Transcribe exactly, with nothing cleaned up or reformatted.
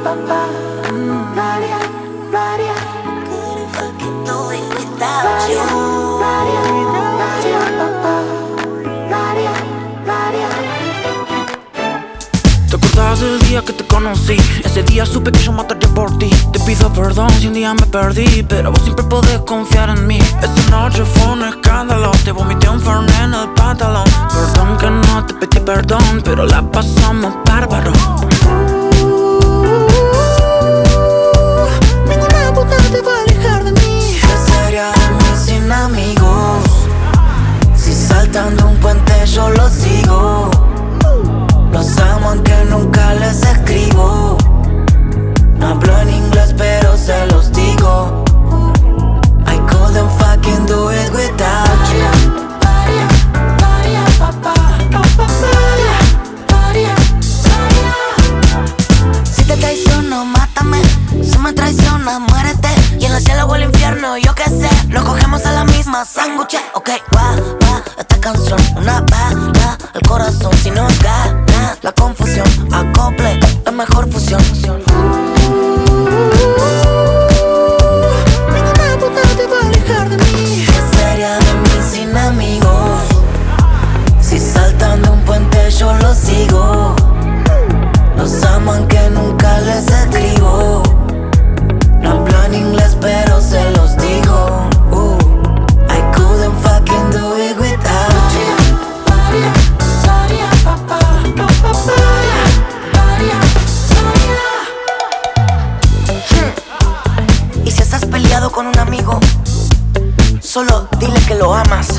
papá. Maria, Maria, couldn't fucking do it without you. Maria, Maria, papá. Maria, Maria. ¿Te acordás del día que te conocí? Ese día supe que yo mataría por ti. Te pido perdón si un día me perdí, pero vos siempre podés confiar en mí. Esa noche fue un escándalo, te vomité un fernet en el pantalón. Perdón que no te pedí perdón, pero la pasamos bárbaro. Ninguna puta te va a alejar de mí. ¿Qué sería de mí sin amigos? Si saltan de un puente yo los sigo. Los amo aunque nunca les escribo. No hablo en inglés pero se los digo. I couldn't fucking do it without you. Maria, Maria, papá. Maria, Maria, Maria. Si te traiciono, mátame. Si me traicionas, muérete. Y en el cielo o el infierno, yo qué sé. Nos cogemos a la misma sándwich. Ok, va, va, esta canción, una bala al corazón. Si nos gana la confusión, acople, la mejor fusión. Ninguna puta te va a alejar de mí. ¿Qué sería de mí sin amigos? Si saltan de un puente yo los sigo. Los amo aunque nunca les escribo. No hablo en inglés pero se los digo. uh, I couldn't fucking do it without you. Maria, Maria, papá. Maria, Maria, Maria. Y si estás peleado con un amigo, solo dile que lo amas.